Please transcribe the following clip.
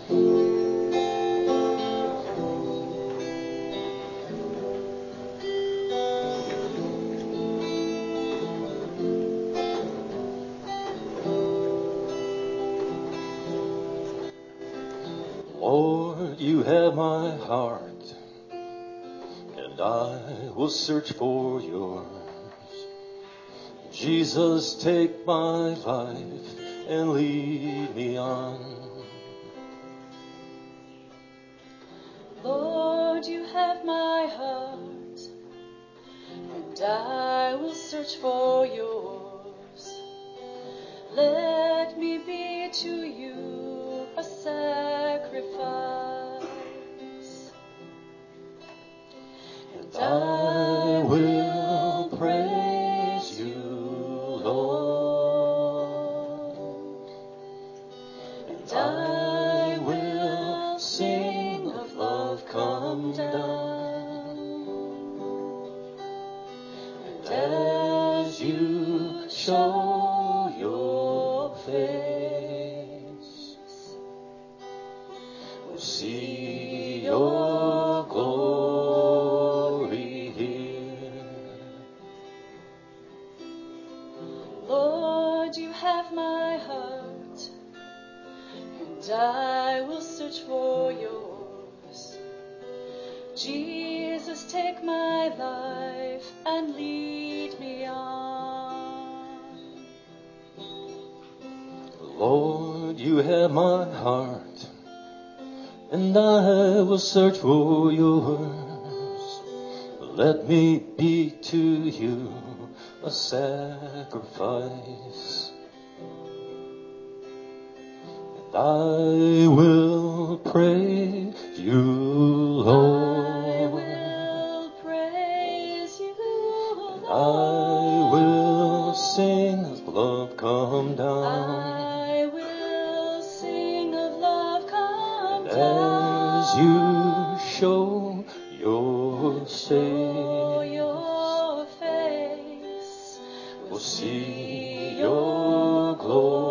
Lord, you have my heart, and I will search for yours. Jesus, take my life and lead me on. Lord, you have my heart, and I will search for yours. Let me be to you a sacrifice, and I will praise you, Lord, and I will sing of love come down, and as you show your face, we'll see your glory here. Lord, you have my heart, and I will search for yours. Jesus, take my life and lead me on. Lord, you have my heart, and I will search for yours. Let me be to you a sacrifice, and I will praise you, Lord. I will praise you, Lord. I will sing of love come down. I will sing of love come down. As you show your Show face, your face, we'll see your glory.